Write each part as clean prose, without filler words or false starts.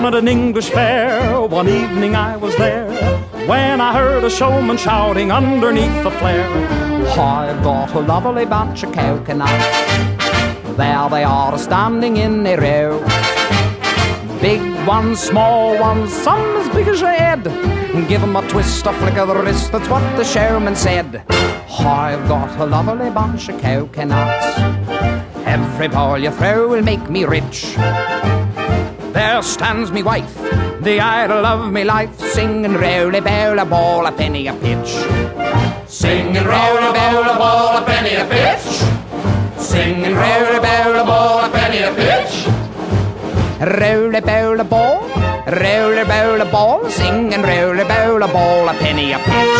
at an English fair. One evening I was there when I heard a showman shouting underneath the flare. I've got a lovely bunch of coconuts. There they are standing in a row. Big ones, small ones, some as big as your head. Give 'em a twist, a flick of the wrist, that's what the showman said. I've got a lovely bunch of coconuts. Every ball you throw will make me rich. There stands me wife, the idol of me life, singing roly bowl a ball a penny a pitch. Singing roly bowl a ball a penny a pitch. Singing roly bowl a ball a penny a pitch. Roly bowl a ball, roly bowl a ball, singing roly bowl a ball a penny a pitch.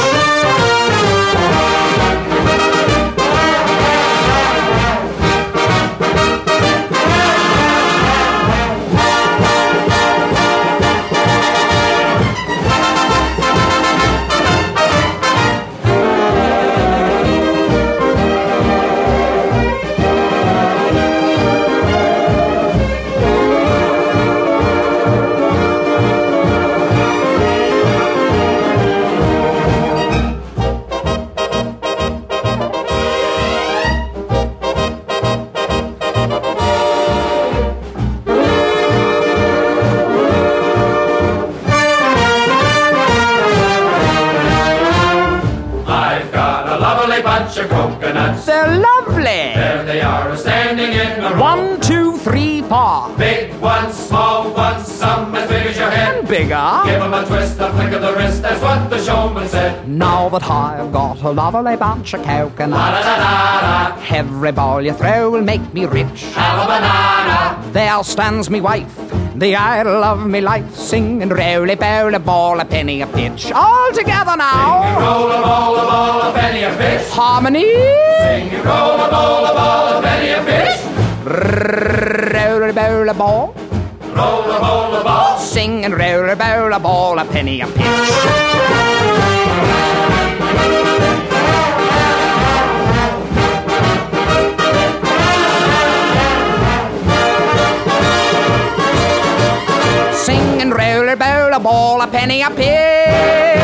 Coconuts. They're lovely. There they are, standing in a row. 1, 2, 3, 4. Big ones, small ones, some as big as your head. And bigger. Give 'em a twist, a flick of the wrist, that's what the showman said. Now that I've got a lovely bunch of coconuts, La-da-da-da-da. every ball you throw will make me rich. Have a banana. There stands me wife, the idol of me life, singing roly bowl a ball a penny a pitch. All together now. Sing roll a ball a penny a pitch. Harmony. Sing roll a ball a penny a pitch. Roly bowl a ball. Roll a ball. Singing roly bowl a ball a penny a pitch. Singing roller bowl a ball a penny a pitch.